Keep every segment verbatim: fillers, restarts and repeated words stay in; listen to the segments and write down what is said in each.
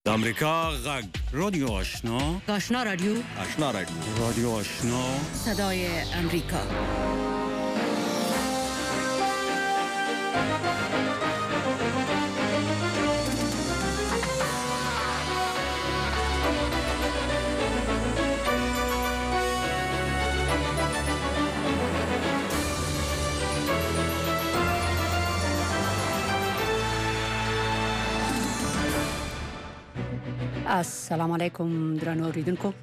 د امریکا غږ رادیو آشنا آشنا رادیو آشنا رادیو رادیو آشنا صدای امریکا. السلام علیکم درنو اوریدونکو.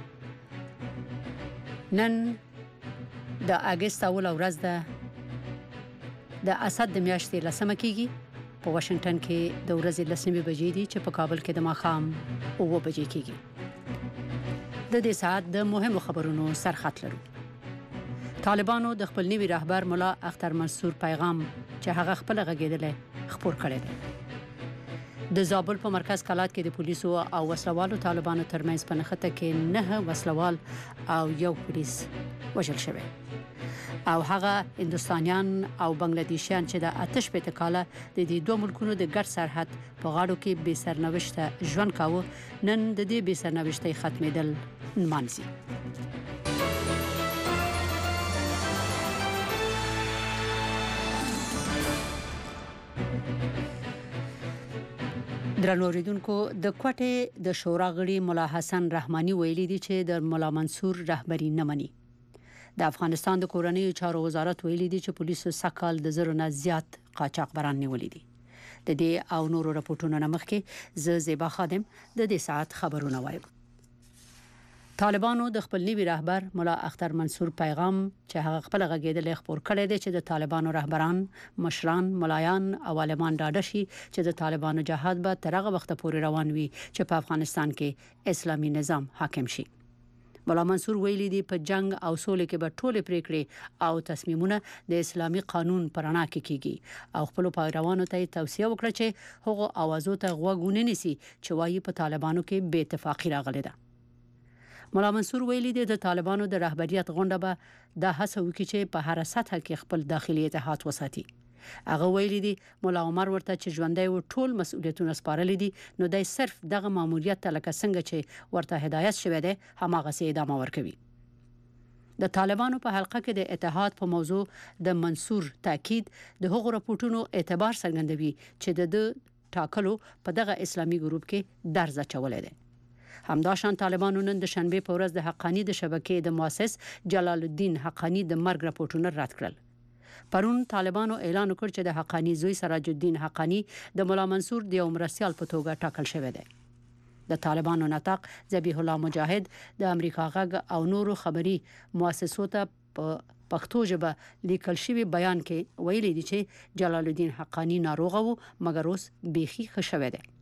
نن د اگست اول ورځ ده د اسد د میاشتې لسمه کیږي. په واشنگټن کې د ورځې لسمه بجې دي چې په کابل کې د ماښام اوه بجې کیږي. د دې ساعت د مهمو خبرونو سرخط لرو. طالبانو د خپل نوي رهبر مولا اختر منصور پیغام چې هغه خپل غږیدل خبر کړی دی. د زابل په مرکز کلات کې د پولیسو او وسلوالو طالبانو ترمنځ په نښته کې نه وسلوال او یو پولیس وژل شوی او هغه هندستانیان او بنگلاديشیان چې د آتش په تکاله د دې دوه ملکونو د ګډ سرحد په غاړو کې بې سرنوشته ژوند کاوه، نن د دې بې سرنوشتۍ ختمېدل نمانځي. درنو اوریدونکو، د کوټې د شورا غړي مولا حسن رحماني ویلي دي چې د مولا منصور رهبری نه مني. د افغانستان د کورنۍ چارو وزارت ویلي دي چې پولیسو سکهال د زرو نه زیات قاچاقبران نیولي دي. د دې او نورو راپورټونو نه مخکې زه زیبا خادم د دې ساعت خبرونه وایم. طالبانو د خپل نوي رهبر مولا اختر منصور پیغام چې هغه خپل غږیدل خبر کړی دی چې د طالبانو رهبران، مشران، ملایان او عالمان ډاډه شي چې د طالبانو جهاد به تر هغه وخت پورې روان وي چې په افغانستان کې اسلامي نظام حاکم شي. مولا منصور ویلي دی په جنگ او سولې کې به ټولې پریکړې او تصمیمونه د اسلامي قانون پر رڼا کې کیږي او خپل پیروانو ته توصیه وکړه چې هغه اوازو ته غوږ ونه نیسي چې وايي په طالبانو کې بې اتفاقی راغلي ده. مولا منصور ویلي دی د طالبانو د رهبریت غونډه به د هڅه وکړي چې په هر سطح کې خپل داخلي اتحاد وساتي. هغه ویلي دی مولا عمر ورته چې ژوندۍ و ټول مسؤلیتونه سپارلي دي، نو دای صرف دغه ماموریت ته لکه څنګه چې ورته هدایت شوی دی هماغه سي ادامه ورکوي. د طالبانو په حلقه کې د اتحاد په موضوع د منصور تاکید د هغو راپورټونو اعتبار څرګندوي چې د ټاکلو په دغه اسلامي ګروپ کې درز اچولې ده. همداشان طالبانو نن د شنبه په ورځ د حقانی د شبکې د مؤسس جلال الدین حقانی د مرګ راپورټونه رد کړل. پرون طالبانو اعلان وکړ چې د حقانی زوی سراج الدین حقانی د مولا منصور د عمرسیال په توګه ټاکل شوی دی. د طالبانو نطاق ذبیح الله مجاهد د امریکا غږ او نورو خبري مؤسسو ته په پښتو ژبه لیکل شوی بیان کې ویلي دي چې جلال الدین حقانی ناروغ وو مګر اوس بیخي ښه شوی دی.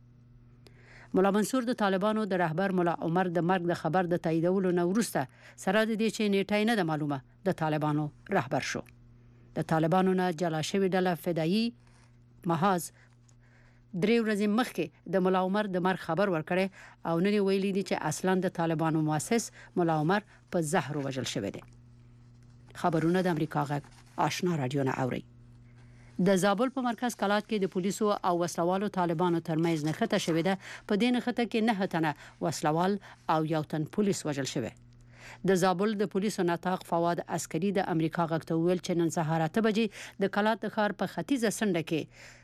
مولا منصور د طالبانو د رهبر مولا عمر د مرګ د خبر د تاییدولو نه وروسته سره د دې چې نیټه نه د معلومه د طالبانو رهبر شو. د طالبانو نه جلا شوی ډله فدایي محاذ درې ورځې مخکې د مولا عمر د مرګ خبر ورکړي او نن ویلي دي چې اصلا د طالبانو مؤسس مولا عمر په زهر وژل شوی دی. خبرونه د امریکا غږ آشنا رادیو نه اوري. د زابل په مرکز کلات کې د پولیسو او وسلوالو طالبانو ترمنځ نښته شوې ده. په دې نښته کې نه تنه وسلوال او یو تن پولیس وژل شوی. د زابل د پولیسو نطاق فواد عسکري د امریکا غږ ته ویل چې نن سهار اته بجې د کلات د ښار په ختیځه سنډه کې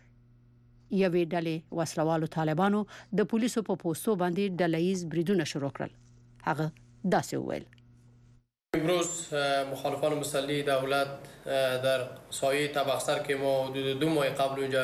یوې ډلې وسلوالو طالبانو د پولیسو په پوسټو باندې ډله‌ایز بریدونه شروع کړل. هغه داسې ویل: امروز مخالفان مسلح دولت در سایه طبقسر که ما حدود دو ماه قبل اونجا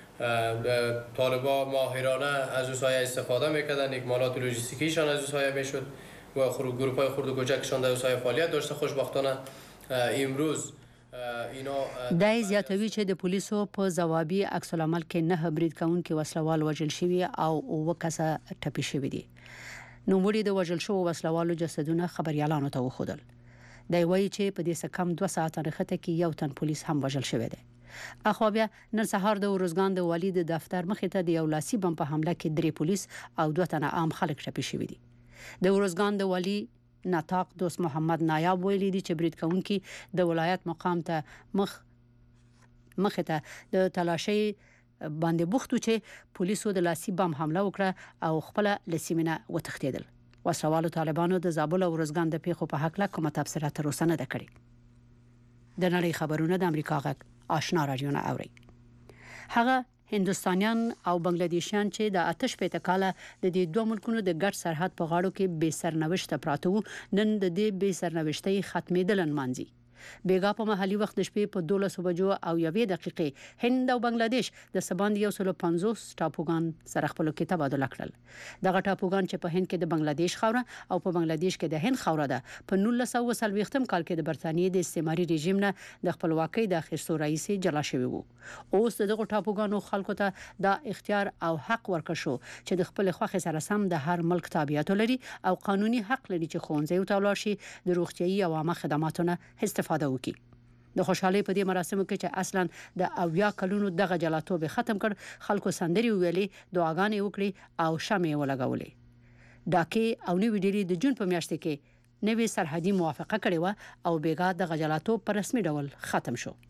طالبا ماهرانه از اون سایه استفاده میکردن، اکمالات لوجستیکیشان از اون سایه میشد و گروه های خرد و کوچکشان در اون سایه فعالیت داشته. خوشبختانه امروز اینا دای زیاتوي چې د پولیسو په ځوابي عکس العمل کې نه برید کوونکي وسلوال وژل شوی او وکاسه ټپي شوی دي. نو وړي د وژل شو وسلوالو جسدونه خبريالانو ته وښودل. دی وایي چې په دې سکم دوه ساعته نښته کې یو تن پولیس هم وژل شوی دی. اخو بیا نن سهار د ورزګان د والي د دفتر مخې ته د یو لاسي بم په حمله کې درې پولیس او دوه تنه عام خلک ټپي شوي دي. د ورزګان د والي نطاق دوست محمد نایاب ویلي دي چې برید کوونکي د ولایت مقام ته مخ مخې ته د تلاشي باندې بوختو چې پولیسو د لاسي بم حمله وکړه او خپل لسیمنه وتښتیدل. وسوالو طالبانو د زابل او روزګان د پیښو په حق لا کومه تبصره تر اوسه نه ده کړې. د نړۍ خبرونه د امریکا غږ آشنا رادیو نه اوري. هغه هندوستانیان او بنگلادیشیان چې د آتش پېته کاله د دې دوه ملکونو د ګډ سرحد په غاړو کې بې سرنوشته پراته وو، نن د دې بې سرنوشتۍ ختمېدل نمانځي. بیګا په محلي وخت د شپې په دولس بجو او یوې دقیقې هند او بنگلاديش د سباند یو سل پنځوس ټاپوګان سره خپل کې تبادله کړل. دغه ټاپوګان چې په هند کې د بنگلاديش خاوره او په بنگلاديش کې د هند خاوره ده، په نولس سوه څلوېښتم کال کې د برتانیې د استعماري رژیم نه د خپلواکۍ د اخیستو رئیس جلا شوی وو. اوس دغه ټاپوګانو خلکو ته د اختیار او حق ورکړ شو چې د خپل خوښ سره سم د هر ملک تابعیت لري او قانوني حق لري چې ښوونځي او تولار شي د روغتيایي او عامه خدماتو نه استفاده وکړي. د خوشحالي په دې مراسمو کې چې اصلا د اویا کلونو دغه جلاتوب ختم کړ، خلکو سندري ویلې، دعاګانې وکړي او شمع ولګولې. ډاکې او نوې ډیری د جون په میاشت کې نوې سرحدي موافقه کړې و او بیګا د جلاتوب په رسمي ډول ختم شو.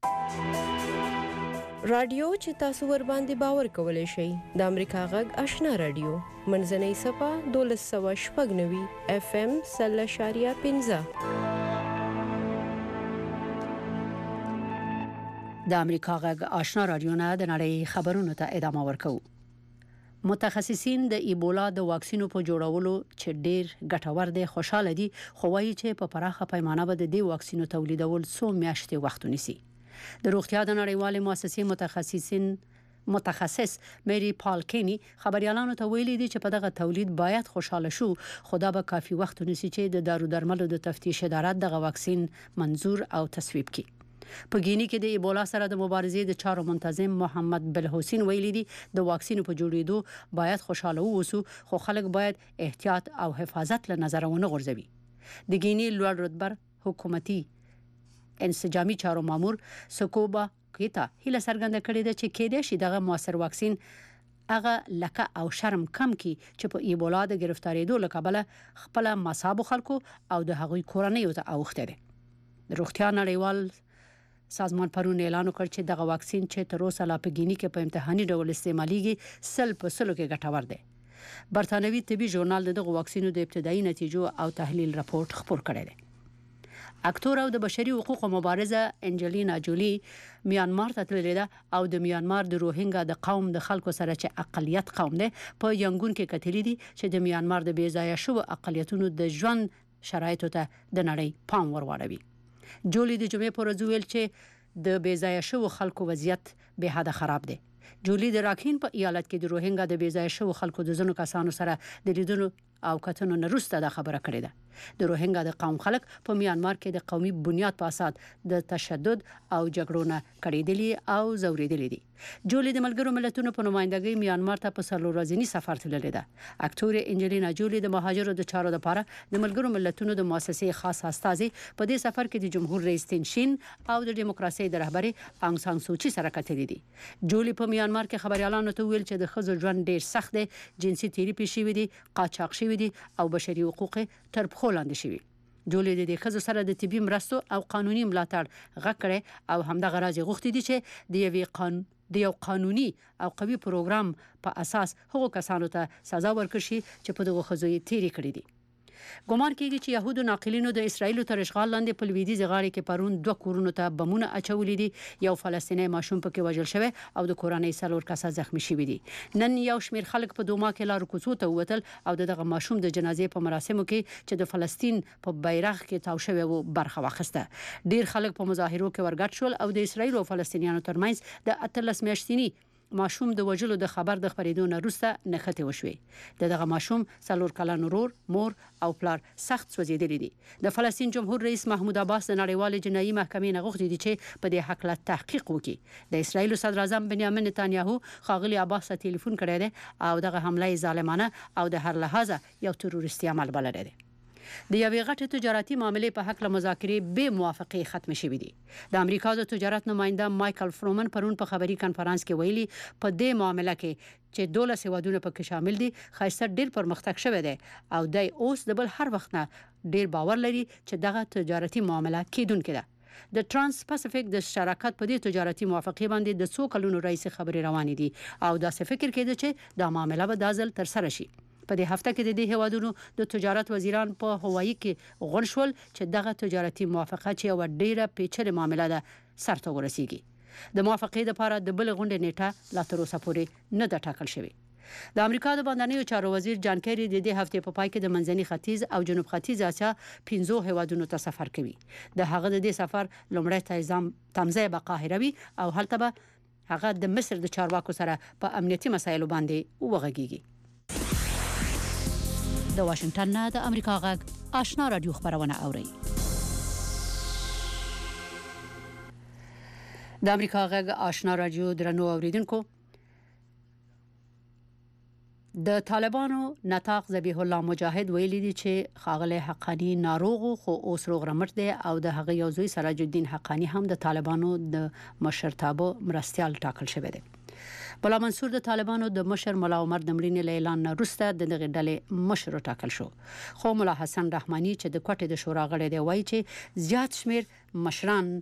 رادیو چې تاسو ور باندې باور کولای شئ د امریکا غږ آشنا رادیو منځنۍ صفه دولس سوه شپږ نوي اف ام سل اشاریه پنځه. د امریکا غږ آشنا رادیو نه د نړۍ خبرونو ته ادامه ورکو. متخصصین د ایبولا د واکسینو په جوړولو چې ډیر ګټور دي خوشاله دي، خو وايي چې په پراخه پیمانه به د دې واکسینو تولیدول څو میاشتې وخت ونیسي. د روغتیا د نړیوالې مؤسسې متخصصین متخصص مری پالکینی خبريالانو ته ویلي دي چې په دغه تولید باید خوشاله شو، خو دا به کافي وخت ونیسي چې د دارو درملو د تفتیش اداره دغه واکسین منظور او تصویب کړي. په ګینی کې د ایبولا سره د مبارزې د چارو منتظم محمد بالحسین ویلي دي د واکسینو په جوړېدو باید خوشاله ووسو، خو خلک باید احتیاط او حفاظت له نظر ونه غورځوي. د ګینی لوړ رتبه حکومتي انسجامي چارو مامور سکوبا کیتا هله څرګنده کړې ده چې کېدای شي دغه موثر واکسین هغه لکه او شرم کم کی چې په ایبولا د گرفتاریدو لکبله خپل مصابو خلکو او د هغوی کورنۍ ته اوخته دي. د روغتیا نړیوال سازمان پرون اعلان وکړ چې دغه واکسین چې تر اوسه لا په ګینی کې په امتحاني ډول استعماليږي سل په سلو کې ګټور دی. برتانوي طبي ژورنال دغه واکسینو د ابتدایي نتیجو او تحلیل راپورټ خپور کړی دی. اکټور او د بشري حقوقو مبارزه انجلینا جولی میانمار ته تللې ده او د میانمار د روهینګا د قوم د خلکو سره چې اقلیت قوم دی په ینګون کې کتلې دي چې د میانمار د بیځایه شو اقلیتونو د ژوند شرایطو ته د نړۍ پام ورواړوي. جولی د جمعې پر ورځ ویل چې د بیځایه شو خلکو وضعیت به حد خراب دی. جولی د راکین په ایالت کې د روهینګا د بیځایه شو خلکو د زنو کسانو سره د لیدلو او کتنو نه وروسته دا خبره کړې ده. د روهینګا د قوم خلک په میانمار کې د قومي بنیاد په اساس د تشدد او جګړو نه کړېدلي او زوریدلي دي. جولی د ملګرو ملتونو په نمائندګۍ میانمار ته په څلور ورځني سفر تللې ده. اکټور انجلینا جولی د مهاجرو د چارو لپاره د ملګرو ملتونو د مؤسسې خاص استازي په دې سفر کې د جمهور رئیس تین شین او د دیموکراسي د رهبری انګ سان سوچي سره کتلې دي. جولی په میانمار کې خبريالانو ته ویل چې د خزو ژوند ډیر سخت دی، جنسي تیری شوی دي، قاچاق شوی دي او بشري حقوق تر پخو لاندې شوی. جولی د دې خزو سره د طبي مرستو او قانوني ملاتړ غږ کړي او همدغه راز غوښتي دي چې د یوې قانون د یو قانوني او قوي پروګرام په اساس هغو کسانو ته سزا ورکړي چې په دغه خزو یې تیری کړې دي. ګومان کیږي چې يهودو ناقلینو د اسرایل تر اشغال لاندې په لویدیځ غاړه کې پرون دوه کورونو ته بمونه اچولې دي. یو فلسطینی ماشوم پکې وژل شوی او د کورنۍ څلور کسه زخمی شوي دي. نن یو شمیر خلک په دوما کې لارو کوڅو ته ووتل او دغه ماشوم د جنازې په مراسمو کې چې د فلسطین په بیرغ کې تاو شوی وو برخه واخیسته. ډیر خلک په مظاهرو کې ورګډ شول او د اسرایل او فلسطینیانو ترمنځ د اتلس میاشتنی ماشوم د وجلو د خبر د خبرېدو نه وروسته نښتې وشوې. دغه ماشوم څلور کلن ورور، مور او پلار سخت سوځېدلي دي. د فلسطین جمهور رئیس محمود عباس د نړیوال جنایي محکمې نه غوښتي دي چې په دې حق له تحقیق وکړي. د اسرایل صدر اعظم بنیامین نتانیاهو خاغلی عباس ته ټلیفون کړی دی او دغه حمله ظالمانه او د هر لحاظه یو تروریستي عمل بللی دی. د یوې غټې تجارتي معاملې په حق له مذاکرې به موافقې ختم شوې دي. د امریکا د تجارت نماینده مایکل فرومن پرون په خبري کانفرنس کې ویلي په دې معاملې کې چې دولس هیوادونه پکې شامل دي خاصه ډیر پرمختګ شوی دی او د اوس د بل هر وخت نه ډیر باور لري چې دغه تجارتي معاملې کیدونکې ده. د ترانس پاسفیک د شراکت په دې تجارتي موافقه باندې د څو کلونو رئیس خبري روانې دي او دا څه فکر کېده چې دا معاملې به د ځل تر سره شي. په دې هفته کې د دې هوادونو د تجارت وزیران په هوایي کې غون شول چې دغه تجارتي موافقه چې یو ډیره پیچلې معاملې ده سرته ورسیږي. د موافقې لپاره د بل غونډې نیټه لا تر اوسه پورې نه ده ټاکل شوې. د امریکا د بهرنیو چارو وزیر جان کیری د دې هفته په پای کې د منځني ختیځ او جنوب ختیځ اسیا پنځو هیوادونو ته سفر کوي. د هغه د دې سفر لومړی تنظیم تمځای به قاهره وي او هلته به هغه د مصر د چارواکو سره په امنیتي مسایلو باندې وغږیږي. د واشنگټن نه د امریکا غږ آشنا رادیو خبرونه اوري. د امریکا غږ آشنا رادیو درنو اوریدونکو، د طالبانو نطاق ذبیح الله مجاهد ویلي دي چې ښاغلی حقانی ناروغ خو اوس روغ رمټ دی او د هغه یو زوی سراج الدین حقانی هم د طالبانو د مشرتابه مرستیال ټاکل شوی دی. مولا منصور د طالبانو د مشر مولا عمر د مړینې له اعلان نه وروسته د دغه ډلې مشر ټاکل شو. خو مولا حسن رحماني چې د کوټې د شورا غړی دی وایي چې زیات شمیر مشران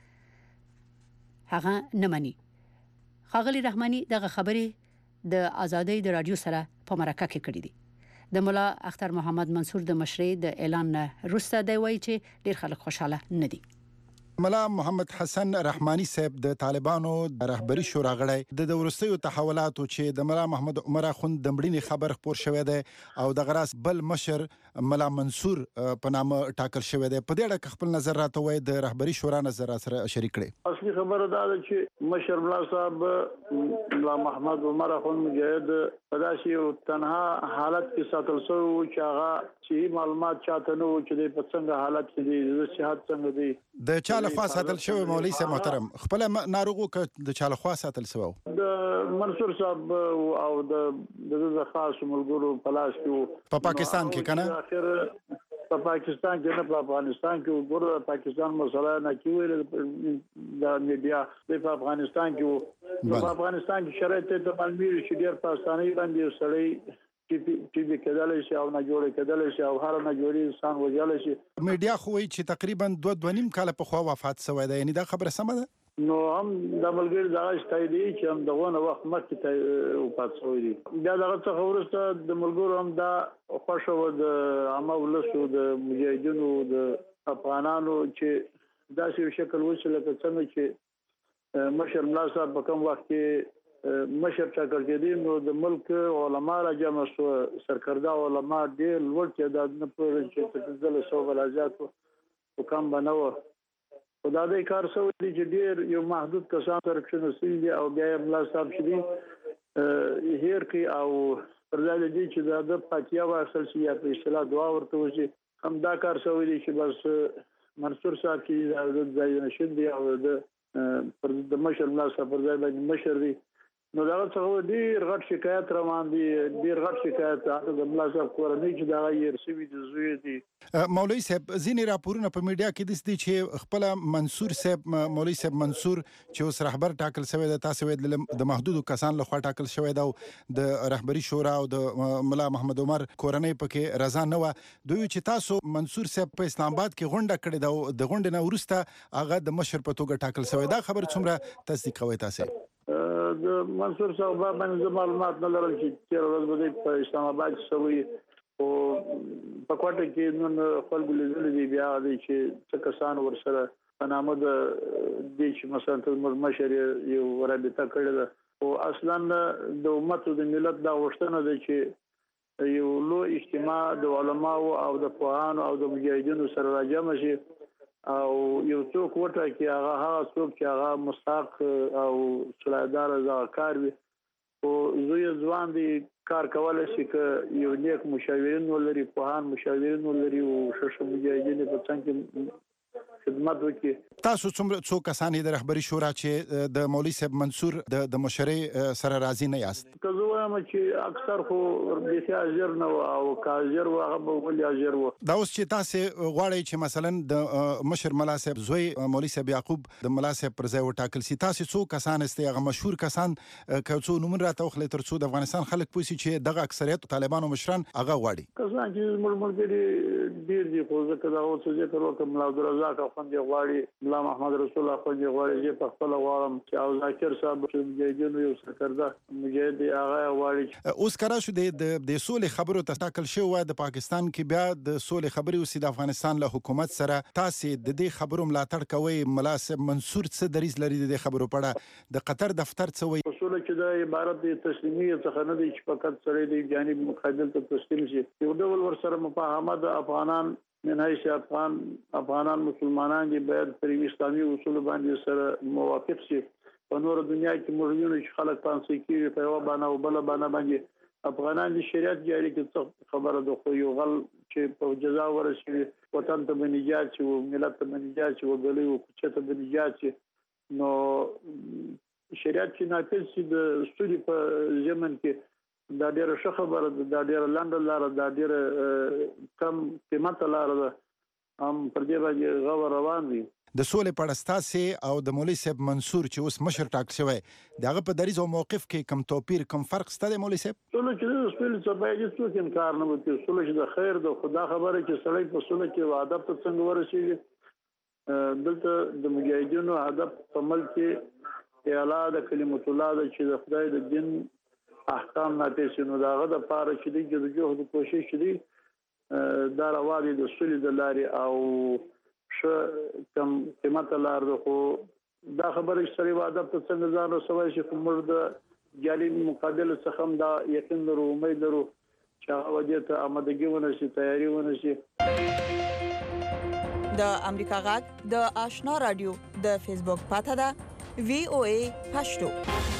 هغه نه مني. ښاغلی رحماني دغه خبرې د ازادۍ د رادیو سره په مرکه کې کړې دي. د مولا اختر محمد منصور د مشرۍ د اعلان نه وروسته دی وایي چې ډیر خلک خوشاله نه دي. مولا محمد حسن رحماني صاحب د طالبانو د رهبری شورا غړی د ورستیو تحولاتو چې د مولا محمد عمر اخوند د مړینې خبر خبر شوی دی او د غراس بل مشر مولا منصور په نامه ټاکل شوی دی. په دې اړه خپل نظر راته وایي د رهبری شورا نظر سره شریک کړي. اصلي خبره دا ده چې مشر مولا صاحب مولا محمد عمر اخوند مجاهد په داسې یو تنها حالت کې ساتل شوی و چې هغه صحیح معلومات چاته نه و چې په څنګه حالت کې دي، د صحت څنګه دي. د چا لخوا ساتل شوی مولوي صاحب محترم خپل ناروغو که د چا لخوا ساتل شوی د منصور صاحب او د د خاص ملګرو په لاس کې په پاکستان کې کنه اخر په پاکستان کې نه په افغانستان کې ګور پاکستان مسله نه کیول د میډیا په افغانستان کې په افغانستان کې شرایط ته معلومي چې ډیر پاکستاني باندې سړی چې چې کېدل شي او نه جوړ کېدل شي او هر نه جوړي انسان وجل شي. میډیا خو وایي چې تقریبا دوه دوه نیم کال په خوا وفات شوی دی، یعنی دا خبره سمه ده؟ نو هم د ملګری دغه شتای دی چې هم دغه وخت مخکې ته وفات شوی دی. دا دغه څه ورسته د ملګرو هم دا خوښه و د عامه ولسو د مجاهدینو د افغانانو چې داسې شکل وشي لکه څنګه چې مشر مولا صاحب په کوم وخت کې مشر ټاکل کېدی نو د ملک علما را جمع شو، سرکرده علما ډېر لوړ تعداد نه پوهېږي چې پنځلس سوه بلا زیات و کم به نه وه. خو دا دی کار شوی دی چې ډېر یو محدود کسان سره کښېنستلي دي او بیا یې ملا صاحب چې دي هیر کړي او پر ځای له دې چې د ده فاتحه واخیستل شي یا په اصطلاح دعا ورته وشي، همدا کار شوی دی چې بس منصور صاحب چې د ځای نشین دی او د مشر ملا صاحب پر ځای باندې مشر دی. نو دا څه ډیر غټ شکایت روان دي، ډیر غټ شکایت د مولا صاحب کورنۍ چې دا یې رسوي د زوی دي. مولوي صاحب ځینې راپورونه په میډیا کې دي چې خپل منصور صاحب مولوي صاحب منصور چې اوس رهبر ټاکل شوی دی، تاسو ویل د محدودو کسان لخوا ټاکل شوی دی، د رهبری شورا او د مولا محمد عمر کورنۍ پکې رضا نه و. دوی چې تاسو منصور صاحب په اسلام آباد کې غونډه کړې ده، د غونډې نه وروسته هغه د مشر په توګه ټاکل شوی، دا خبر څومره تصدیقوي تاسو؟ د منصور صاحب باندې معلومات نه لرم چې تیر ورځ به په اسلام آباد شوی او په کوټه کې نن خلک لیدل دي بیا دي چې څه کسان ورسره په نامه د دې چې مثلا ته مشر یو رابطه کړې ده او اصلا د امت او د ملت دا غوښتنه ده چې یو لوی اجتماع د علماو او د پوهانو او د مجاهدینو سره راجمع شي او یو څوک وټه کې هغه هغه څوک چې هغه مستحق او صلاحدار ذکر وي او زوی ځوان دي کار کولای شي که یو نیک مشاورین ولري، پوهان مشاورین ولري او شش مجاهدین په څنګه خدمت وکړي. تاسو څومره څو کسان د رهبری شورا چې د مولوي صاحب منصور د د مشرۍ سره راضي نه یاست؟ که زه وایم چې اکثر خو بیخي حاضر نه وو او که حاضر وو هغه به ولې حاضر وو. دا اوس چې تاسو غواړئ چې مثلا د مشر ملا صاحب زوی مولوي صاحب یعقوب د ملا صاحب پر ځای وټاکل شي، تاسو څو کسان استئ هغه مشهور کسان که څو نومونه راته وخلې تر څو د افغانستان خلک پوه شي چې دغه اکثریت طالبانو مشران هغه غواړي؟ کسان چې زموږ ملګري ډیر دي خو ځکه دا اوس ذکر وکم ملا عبدالرزاق خوندي غواړي ملا محمد رسول الله خوندي غواړي چې په خپل غواړم چې او ذاکر صاحب چې مجاهدینو یو سرکرده مجاهد هغه غواړي. اوس کرا شو د د سولې خبرو تاکل شو و د پاکستان کې بیا د سولې خبري او د افغانستان له حکومت سره تاسو د دې خبرو ملاتړ کوي. ملاسب منصور څه دریز لري د خبرو پړه د قطر دفتر څه وایي؟ اصول چې د عبارت د تسلیمیت څخه نه دی چې فقط سره د جانب مقابل ته تسلیم شي. یو ډول ور سره مفاهمه د افغانان من حیث افغان افغانان مسلمانان دي باید پر اسلامي اصول باندې سره موافق شي. په نور دنیا کې موږ چې خلک پانسي کې په یو باندې او بل باندې باندې افغانان د شریعت جاری کې خبره د خو یو غل چې په جزا ورسي وطن ته بنجات او ملت ته بنجات او غلي او کوچه ته بنجات نو شریعت چې نافذ شي د سولې په زمن کې دا ډیره ښه خبره ده. دا ډیره لاندې لاره دا ډیره کم قیمت لاره ده. هم پر دې باندې غو روان دي. د سولې پړستاسي او د مولوي صاحب منصور چې اوس مشر ټاک شوی دغه په دریز او موقف کې کم توپیر کم فرق ستاسو مولوي صاحب؟ سولې چې د سولې څخه باید څوک انکار نه وکړي. سولې چې د خیر د خدا خبره چې سړی په سولې کې وعده ته څنګه ورسیږي دلته د مجاهدینو هدف په ملک کې اعلی د کلمت الله د چې د خدای د دین احکام نافذ نو داغه د پاره چې د جهد کوشش دي دا راوړي د سولې د لارې او ش کم قیمت لار ده. خو دا خبره چې سړي وعده په څنګه ځان رسوي چې کومر د جالب مقابل څخه هم دا یقین لرو امید لرو چې هغه وجه ته آمادګي ونشي تیاری ونشي. د امریکا غږ د آشنا رادیو د فیسبوک پاته ده وی او ای پښتو.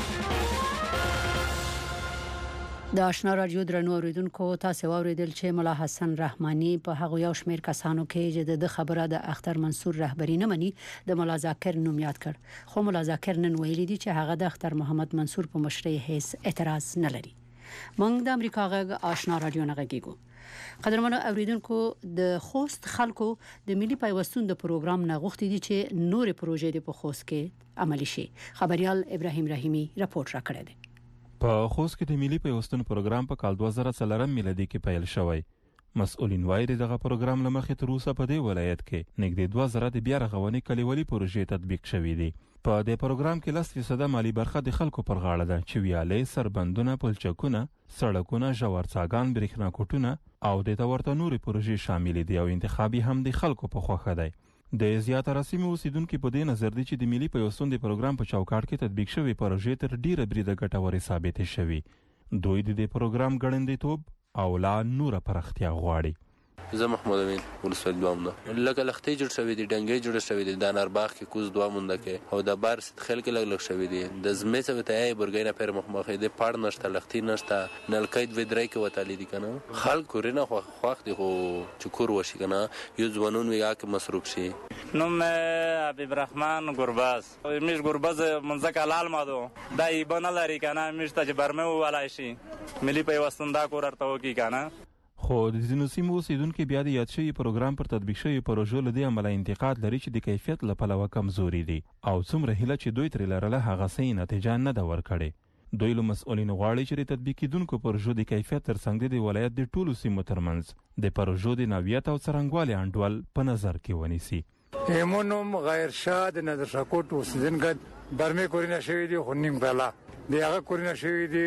د آشنا رادیو درنو اوریدونکو تاسو اوریدل چې ملا حسن رحماني په هغه یو شمیر کسانو کې چې د خبره د اختر منصور رهبری نه مني د ملا ذاکر نوم یاد کړ. خو ملا ذاکر نن ویلي دي چې هغه د اختر محمد منصور په مشرۍ هیڅ اعتراض نه لري. موږ د امریکا غږ آشنا رادیو نه غږیږو. قدرمنو اوریدونکو د خوست خلکو د ملي پیوستون د پروګرام نه غوښتي دي چې نورې پروژې په خوست کې عملي شي. خبريال ابراهيم رحیمي راپورټ راکړی دی. په خوست کې د ملي پیوستون پروګرام په کال دوه زره څلور میلادي کې پیل شوی. مسؤلین وایي دغه پروګرام لمخې تر اوسه په دې ولایت کې نږدې دوه زره د بیا رغونې کلیوالي پروژې تطبیق شوې دي. په دې پروګرام کې لس فیصد مالی برخه د خلکو پر غاړه ده چې ویالې، سربندونه، پلچکونه، سړکونه، ژورڅاګان، برېښنا کوټونه او د تورته نورې پروژې شامل دي او انتخابي هم د خلکو په خوښه دی. د زیاتره سیمو اوسیدونکو په دې نظر دي چې د ملي پیوستون د پروګرام په چوکاټ کې تطبیق شوی پروژې تر ډیره بریده ګټورې ثابتې شوي. دوی د دې پروګرام ګړندیتوب او لا نوره پراختیا غواړي. زه محمود امین ولسوالۍ دوام ده لکه لختې جوړ شوی دی ډنګې جوړ شوی دی د نارباغ کې کوز دوه مونده کې او د بار ست خل کې لګ لګ شوی دی د زمې څه ته ای برګینه پر مخمخې دی پړ نشته لختې نشته نلکې د درې کې وتالی دي کنه خلک ورنه خو خوښ دي خو چکور وشي کنه یو ځوانون ویا کې مسروق شي. نوم حبیب الرحمن گرباز میش گرباز منځک لال مادو دا ایبن لري کنه میش ته برمه ولای شي ملي پیوستون دا کور ارته وکي کنه. خو د ځینو سیمو اوسیدونکو بیا د یاد شوي پروګرام پر تطبیق شوي پروژو له دې امله انتقاد لري چې د کیفیت له پلوه کمزوري دي او څومره هیله چې دوی ترې لرله هغه صحیح نتیجه نه ده ورکړې. دوی له مسؤلینو غواړي چې د تطبیق کیدونکو پروژو د کیفیت ترڅنګ د ولایت د ټولو سیمو ترمنځ د پروژو د نوعیت او څرنګوالي انډول په نظر کې ونیسي. ایمونوم غیر شاد نظر شکوت اوسیدونکو برمه کورینه شوی دی خو نیم کاله دی هغه کورینه شوی دی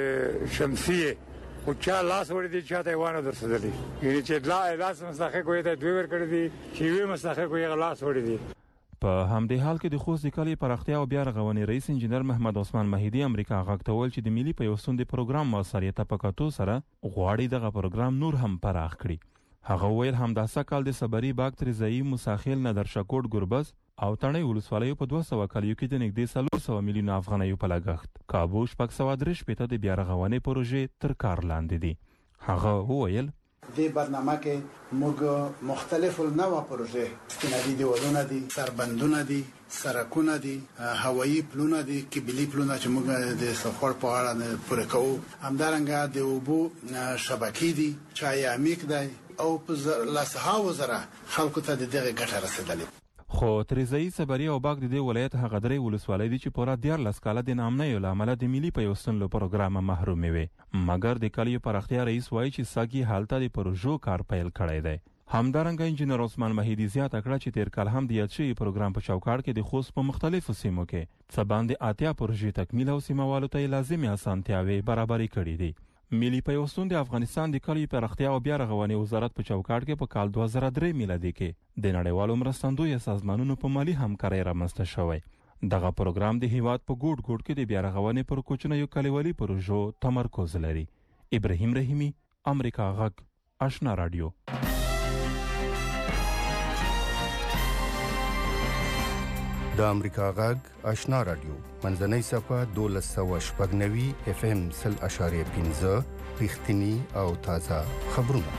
د شمسیه او چا لاس وړي دي چا ته وانه درسدلی یعنی چې لا لاس مستحق کوي ته دوی ور کړی دي چې وی مستحق کوي لاس وړي دي. په همدې حال کې د خوست د کلي پراختیا او بیا رغونې رئیس انجنیر محمد عثمان مهدی امریکا غږ ته ویل چې د ملي پیوستون د پروګرام موثریت په کتو سره غواړي دغه پروګرام نور هم پراخ کړي. هغه ویل همداسه کال د صبري باغ ترزایی مساخیل ندر شکوټ ګربز او تڼۍ ولسوالیو په دوه سوه کالیو کې د نږدې څلور سوه میلیونه افغانیو په لګښت کابو شپږ سوه درې شپېته د بیا رغونې پروژې تر کار لاندې دي. هغه وویل دې برنامه کې موږ مختلف النوع پروژې استنادي دیوالونه دي، سربندونه دي، سرکونه دي، هوایی پلونه دي، کیبلی پلونه چې موږ د سفر په اړه پوره کوو، همدارنګه د اوبو شبکې دي، چای عمیق دی او په لاسهاو زره خلکو ته د دغه ګټه رسیدلې. خو ترزایی صبري او باغ د دې ولایت هغه درې ولسوالۍ دي چې پوره دیارلس کاله د نامنیو له امله د ملي پیوستون له پروګرامه محرومې وې. مګر د کلیو پراختیا رئیس وایي چې ساګي حالته د پروژو کار پیل کړی دی همدارنګه انجنیر عثمان مهیدی زیاته کړه چې تیر کال هم د یاد شوي پروګرام په چوکاټ کې د خوست په مختلفو سیمو کې څه باندې اتیا پروژې تکمیل او سیموالو ته لازمي اسانتیاوې برابرې کړې دي. ملي پیوستون د افغانستان د کلیو پراختیا او بیا رغونې وزارت په چوکاټ کې په کال دوه زره درې میلادي کې د نړیوالو مرستندویه سازمانونو په مالي همکارۍ رامنځته شوی. دغه پروګرام د هیواد په ګوټ ګوټ کې د بیا رغونې پر کوچنیو کلیوالي پروژو تمرکز لري. ابراهیم رحیمی، امریکا غږ، آشنا رادیو. د امریکا غږ آشنا رادیو منځنۍ صفه دولس سوه شپږ نوي اف ام سل اشاریه پنځه رښتینی او تازه خبرونه.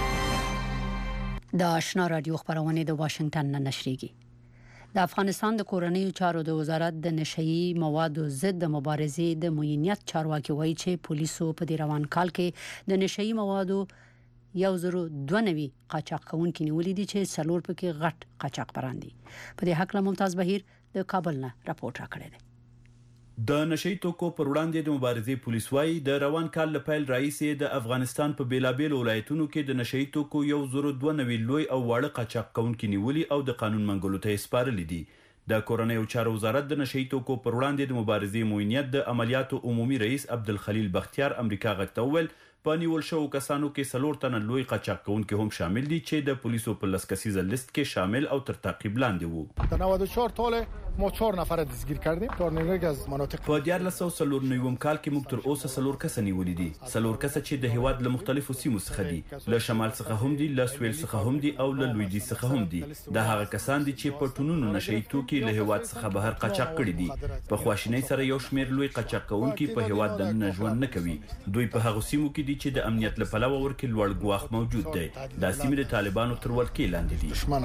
د آشنا رادیو خبرونه د واشنگټن نه نشریږي. د افغانستان د کورنیو چارو د وزارت د نشئی موادو ضد مبارزې د موینیت چارواکي وایي چې پولیسو په دې روان کال کې د نشئی موادو یو زرو دوه نوي قاچاق کوونکي نیولې دي چې څلور پکې غټ قاچاق بران دي. په دې حق له ممتاز بهیر د کابل نه راپورټ راکړی دی. د نشئی توکو پر وړاندې د مبارزې پولیس وايي د روان کال له پیل راهیسې د افغانستان په بیلابیل ولایتونو کې د نشئی توکو یو زرو دوه نوي لوی او واړه قاچاق کوونکي نیولي او د قانون منګولو ته سپارلي دي. د کورنیو چارو وزارت د نشئی توکو پر وړاندې د مبارزې موینیت د عملیاتو عمومي رئیس عبدالخلیل بختیار امریکا غږ ته وویل په نیول شو کسانو کې څلور تنه لوی قاچاق کوونکي هم شامل دي چې د پولیسو په لسکسیزه لیست کې شامل او تر تعقیب لاندې وو. در نود و چهار تاله ما چهار نفر دستگیر کردیم در نیویورک از مناطق. په دیارلس سوه څلور نویم کال کې موږ تر اوسه څلور کس نیولې دي. څلور کس چې د هیواد له مختلفو سیمو څخه دي، له شمال څخه هم دي، له سویل څخه هم دي او له لویدیځ څخه هم دي. دا هغه کسان دي چې په ټونونو نشئی توکي له هیواد څخه بهر قاچاق کړي دي. په خواشینۍ سره یو شمېر لوی قاچاق کوونکي په هیواد دننه ژوند نه کوي. دوی په هغه سیمو کې دي چې د امنیت پلوه ورکې لوړ ګواښ موجود دی. دا سیمې د طالبانو تر ولکې لاندې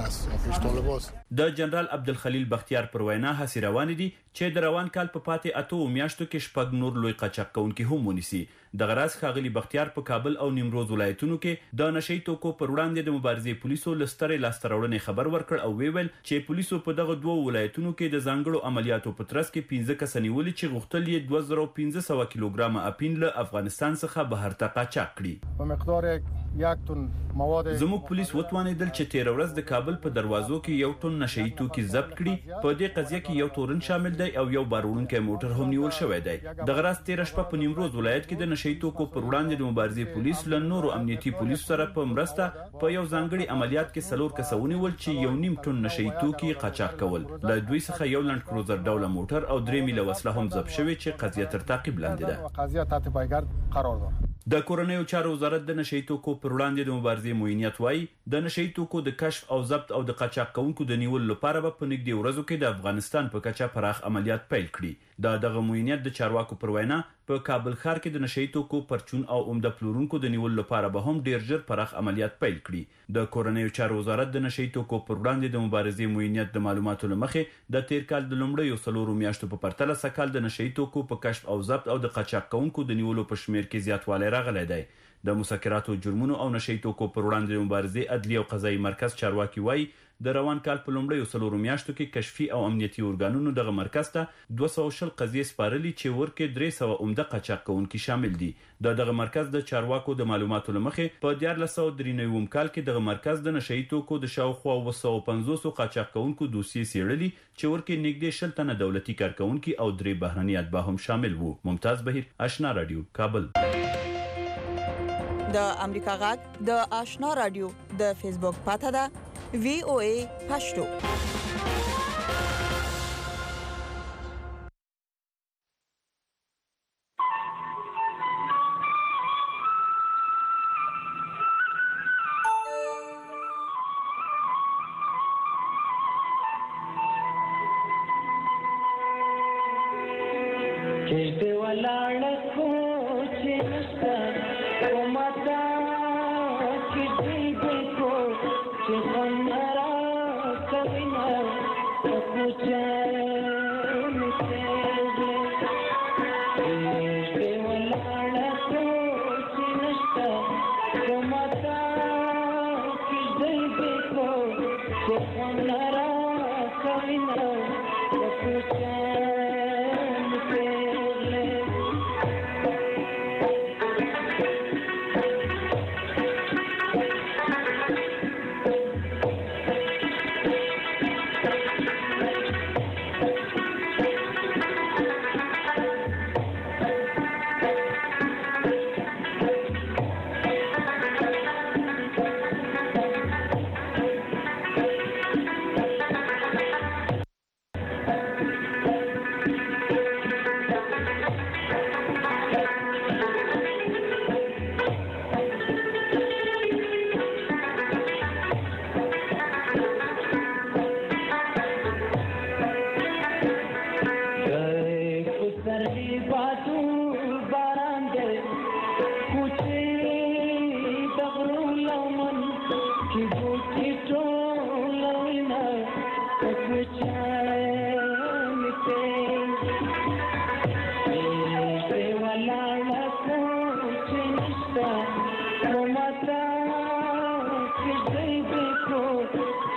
دي. د جنرال عبدالخلیل بختیار پر وینا هڅې روانې دي چې د روان کال په پاتې اتو میاشتو کې شپږ نور لوی قاچاق کوونکي هم ونیسي. دغه راز ښاغلي بختیار په کابل او نیمروز ولایتونو کې د نشئی توکو پر وړاندې د مبارزې پولیسو له سترې لاسته راوړنې خبر ورکړ او ویل چې پولیسو په دغه دوه ولایتونو کې د ځانګړو عملیاتو په ترڅ کې پنځه کس نیولي چې غوښتل یې دوه زره پنځه سوه کیلوګرامه اپین له افغانستان څخه بهر ته قاچاق کړي. په مقدار یک تن مواد زموږ پولیس وتوانیدل چې تیر ورځ د کابل په دروازو کې یو ټن نشئی توکي ضبط کړي. په دې قضیه کې یو تورن شامل دی او یو باروړونکی موټر هم نیول شوی دی. دغه راز تیر شپه په نیمروز ولایت کې د نشئی توکو پر وړاندې د مبارزې پولیس له نورو امنیتي پولیسو سره په مرسته په یو ځانګړي عملیات کې څلور کس ونیول چې یو نیم ټن نشئی توکي قاچاق کول. له دوی څخه یو لند کروزر ډوله موټر او درې میله وسله هم ضبط شوې چې قضیه تر تعقیب لاندې ده. قضیه تحت پایګرد قرار ده. د کورنیو چارو وزارت د نشئی توکو پر وړاندې د مبارزې موینیت وايي د نشئی توکو د کشف او ضبط او د قاچاق کوونکو د نیولو لپاره به په نږدې ورځو کې د افغانستان په کچه پراخ عملیات پیل کړي. دا دغه موینیت د چارواکو پر وینا په کابل ښار کې د نشئی توکو پرچون او عمده پلورونکو د نیولو لپاره به هم ډیر ژر پراخ عملیات پیل کړي. د کورنیو چارو وزارت د نشئی توکو پر وړاندې د مبارزې موینیت د معلوماتو لمخې د تیر کال د لومړیو څلورو میاشتو په پرتله سکهال د نشئی توکو په کشف او ضبط او د قاچاق کوونکو د نیولو په شمیر کې زیاتوالی راغلی دی. د مسکراتو جرمونو او نشئی توکو پر وړاندې د مبارزې عدلي او قضایي مرکز چارواکي وایي د روان کال په لومړیو څلورو میاشتو کې کشفي او امنیتي ارګانونو دغه مرکز ته دوه سوه شل قضیې سپارلي چې ورکې درې سوه عمده قاچاق کوونکي شامل دي. د دغه مرکز د چارواکو د معلوماتو له مخې په دیارلس سوه درې نویم کال کې دغه مرکز د نشئی توکو د شاوخوا اوه سوه پنځوسو قاچاق کوونکو دوسیې څېړلي چې ورکې نږدې شل تنه دولتي کارکوونکي او درې بهرني اتباع هم شامل وو. ممتاز بهیر، آشنا رادیو، کابل. د امریکا غږ د آشنا رادیو د فیسبوک پاته ده وی او ای پښتو.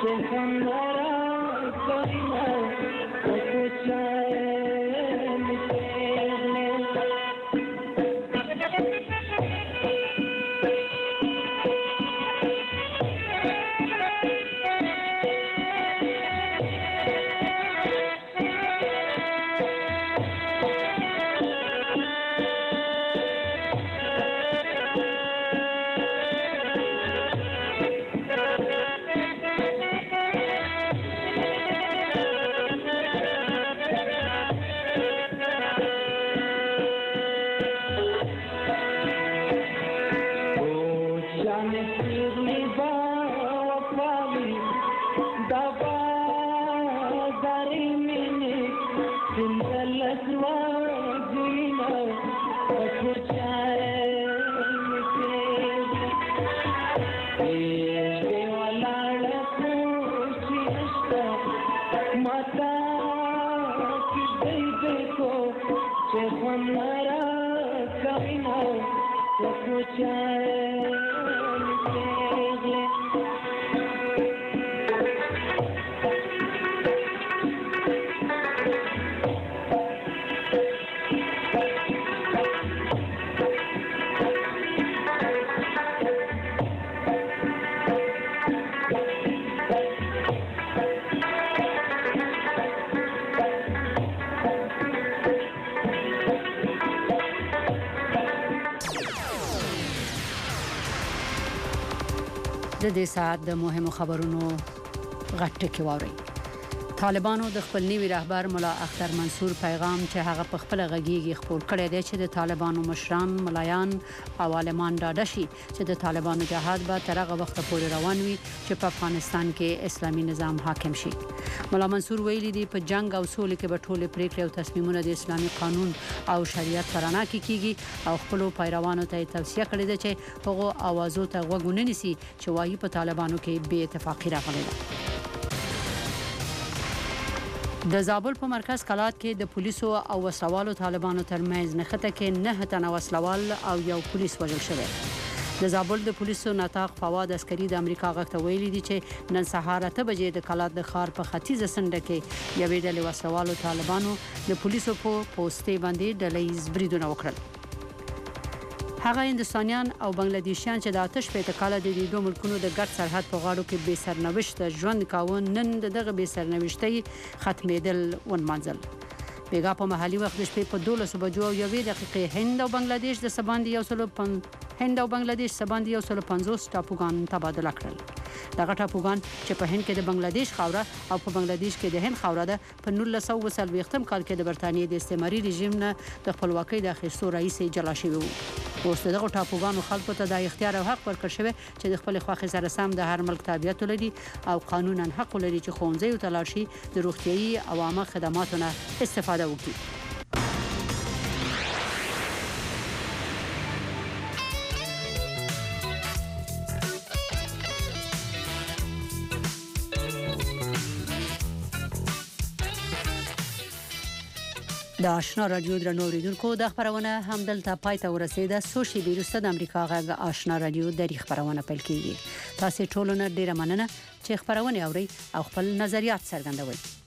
د دې ساعت د مهمو خبرونو غټه کې ووري. طالبانو د خپل نوي رهبر ملا اختر منصور پیغام چې هغه په خپل غږیږي خپور کړی دی چې د طالبانو مشران، ملایان او عالمان ډاډه شي چې د طالبانو جهاد به تر هغه وخت پورې روان وي چې په افغانستان کې اسلامي نظام حاکم شي. ملا منصور ویلي دی په جنگ او سولې کې به ټول پریکړې او تصمیمونه د اسلامي قانون او شریعت پر رڼا کې کیږي او خپل پیروانو ته توصیه کړې ده چې هغه اوازو ته غوږ ونه نیسي چې وايي په طالبانو کې بې اتفاقی راغلې ده. د زابل په مرکز کلات کې د پولیسو او وسوالو طالبانو ترمنځ نښته کې نه تنه وسلوال او یو پولیس وژل شوی. د زابل د پولیسو نطاق فواد عسکري د امریکا غږ ته ویلي دي چې نن سهار اته بجې د کلات د ښار په ختیځه څنډه کې یوې ډلې وسلوالو طالبانو د پولیسو په پوسټې باندې ډلهییز بریدونه وکړل. هغه هندستانیان او بنگلاديشیان چې د آتش په کاله د دې دوه ملکونو د ګډ سرحد په غاړو کې بې سرنوشت ژوند کاوه نن دغه بې سرنوشتۍ ختمېدل ونمانځل. بیګا په محلي وخت د شپې په دولس بجو او یوې دقیقې هند او بنگلاديش د سباندي یو سلو پن هند او بنگلاديش سباندي یو سلو پنځوس ټاپوګان تبادله کړل. دغه ټاپوګان چې په هند کې د بنگلاديش خاوره او په بنگلاديش کې د هند خاوره ده په نولس سوه څلوېښتم کال کې د برتانیې د استعماري رژیم نه د خپلواکۍ د اخیستو رئیس جلا شوی وو. اوس دغه ټاپوګانو خلکو ته د اختیار او حق ورکړل شوی چې د خپل خوښې سره سم د هر ملک تابعیت ولري او قانونا حق لري چې ښوونځي ته لاړ شي د روغتيایي او عامه خدماتو نه استفاده وکړي. د آشنا رادیو درنو اوریدونکو د خبرونه هم دلته پای ته ورسیده. سوشي بیرسته د امریکا غږ آشنا رادیو د خبرونه پیل کیږي. تاسو ټول نه ډیره مننه چې خبرونه اوري او خپل نظریات څرګندوي.